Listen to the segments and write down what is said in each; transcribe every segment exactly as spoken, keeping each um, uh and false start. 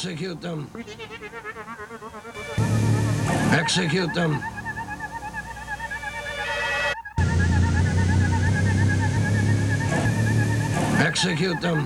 Execute them. Execute them. Execute them.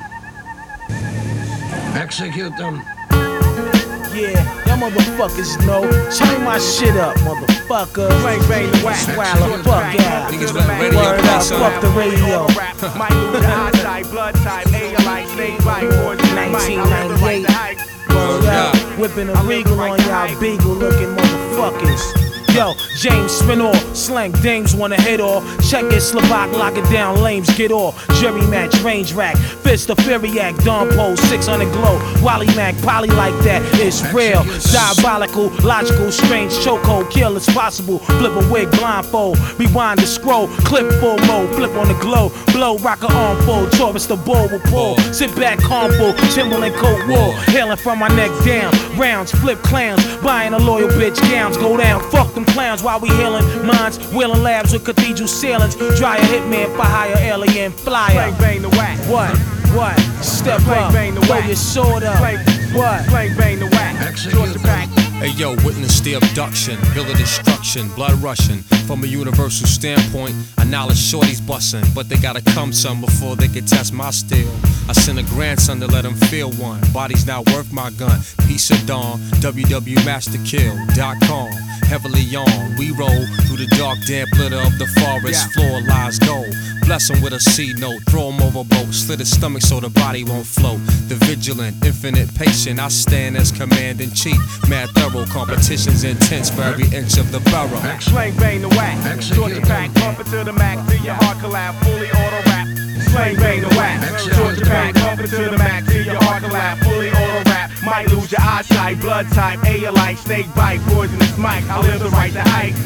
Execute them. Yeah, y'all motherfuckers know. Turn my shit up, motherfucker. Bang bang the whack. Swallow, fuck out. Niggas let radio Word play, up, son. fuck the radio. Might lose your eyesight, blood type, A like snake bite, poison, nineteen might, I ninety-eight. the height. Word up, whipping a regal on y'all beagle looking motherfuckers. Yo, James Spinall, slang dames wanna hit off. Check it, Slovak, lock it down, lames get off. Jerry match, range rack, fist of Furiac, Don Pole, six hundred glow. Wally Mac, poly like that, it's real. Diabolical, logical, strange, chokehold, kill it's possible. Flip a wig, blindfold, rewind the scroll, clip full mode, flip on the glow, blow, rock a arm full, Taurus the bull will pull. Sit back, harmful, Timberland coat wool, hailing from my neck down. Rounds, flip clowns, buying a loyal bitch, gowns go down, fuck them clowns while we healing minds, wheeling labs with cathedral ceilings. Dryer hitman for hire alien flyer. Bang bang the whack. What? What? Step Bang, up, bang the throw whack. your sword up. Bang, What? Bang bang the whack. Georgia pack. Hey yo, witness the abduction, bill of destruction, blood rushing. From a universal standpoint, I knowledge shorties bustin', but they gotta come some before they can test my steel. I sent a grandson to let him feel one. Body's not worth my gun. Peace of dawn, w w master kill dot com. Heavily on, we roll through the dark, damp litter of the forest. Yeah. Floor lies gold. Bless him with a C note, throw him overboard, slit his stomach so the body won't float. The vigilant, infinite patient, I stand as command in chief. Mad thorough, competition's intense for every inch of the borough. Slang bang the whack. Georgia pack. Pump it to the max till your heart collapse. Fully auto rap. Slang bang the whack. Georgia pack. Pump it to the max till your heart collapse. Fully auto rap. Might lose your eyesight, blood type, A like snake bite, poisonous mic. I live the right to height.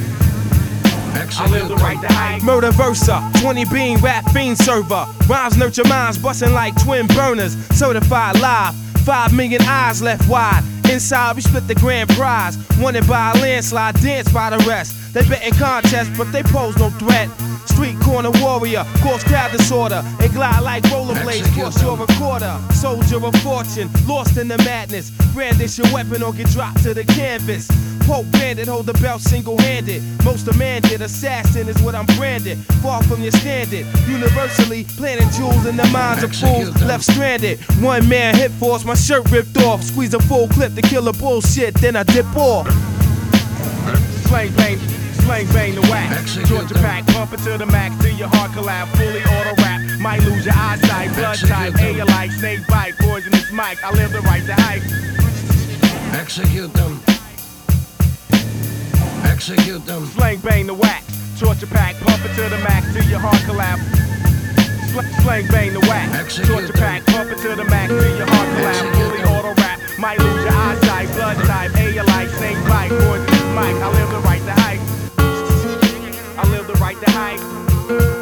I live the right to height. Murder versa, twenty bean rap fiend server. Rhymes nurture minds, bustin' like twin burners. Certified live, five million eyes left wide. Inside we split the grand prize. Wanted by a landslide, danced by the rest. They betting contests, but they pose no threat. Street corner warrior, cause crowd disorder. And glide like rollerblades, cross your recorder. Soldier of fortune, lost in the madness. Brandish your weapon or get dropped to the canvas. Pope bandit, hold the belt single-handed. Most demanded, assassin is what I'm branded. Far from your standard, universally planting jewels in the minds of fools left stranded. One man hit force, my shirt ripped off. Squeeze a full clip to kill a bullshit, then I dip off. Slang bang, slang bang the whack. Georgia pack, pump it to the max till your heart collapse. Fully auto rap, might lose your eyesight, blood type, A like snake bite, poisonous mic. I live the right to height. Execute them. Execute them. Slang bang the whack. Georgia pack, pump it to the max till your heart collapse. Sl- Slang bang the whack. Georgia pack, pump it to the max till your heart collapse. Fully auto rap, might lose your eyesight, blood type, A like snake bite, poisonous mic. I live the right to height. I live the right to height.